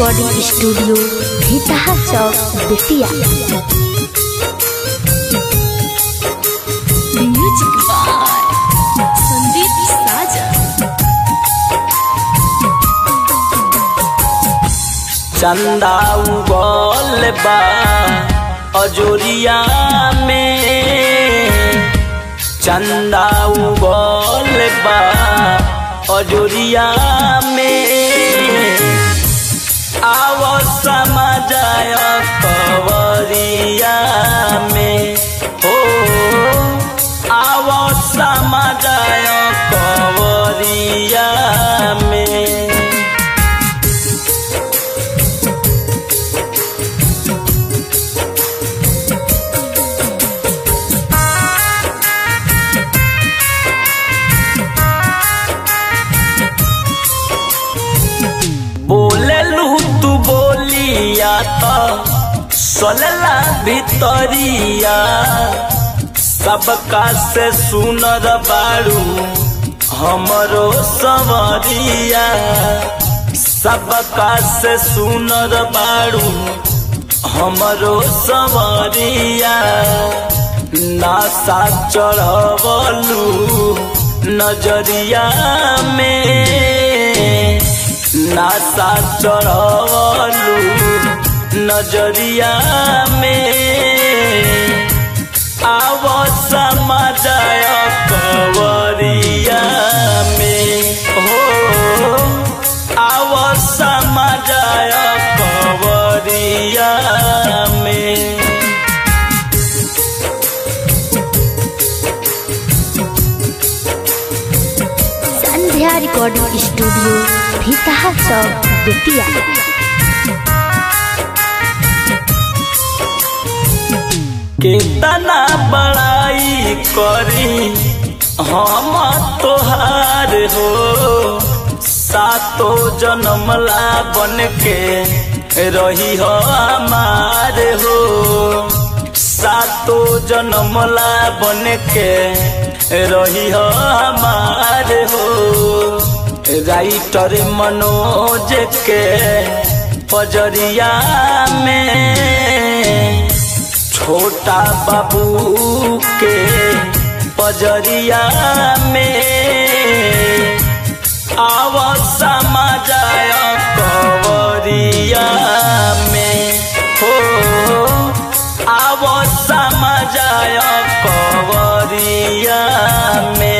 Recording studio Bhitaha Chowk Bettiah. Music by Sandeep Sajan. चंदा उगल बा अजोरिया में, चंदा उगल बा अजोरिया में, आवो समझाय कवरिया में, हो आवो समझाय कवरिया में। बोलेलू तू बोलिया तो सोलला भितरिया, सबका से सुनर बारू हमरो सवरिया, सबका से सुनर बारू हमरो सवरिया। नासा चढ़वलू नजरिया में, नासा चढ़वलू नजरिया में, आवो समझाय कवरिया में, हो आवो समझाय कवरिया में। Sandhya recording studio Bhitaha Chowk Bettiah. कितना बड़ाई करी हम तोहार हो, सातो जन्मला बन के रही हो हमार हो, सातो जन्मला बन के रही हो हमार हो। राइटर मनोज के पजरिया में, छोटा बाबू के पजरिया में, आवो समझाय कवरिया में, हो आवो समझाय कवरिया में।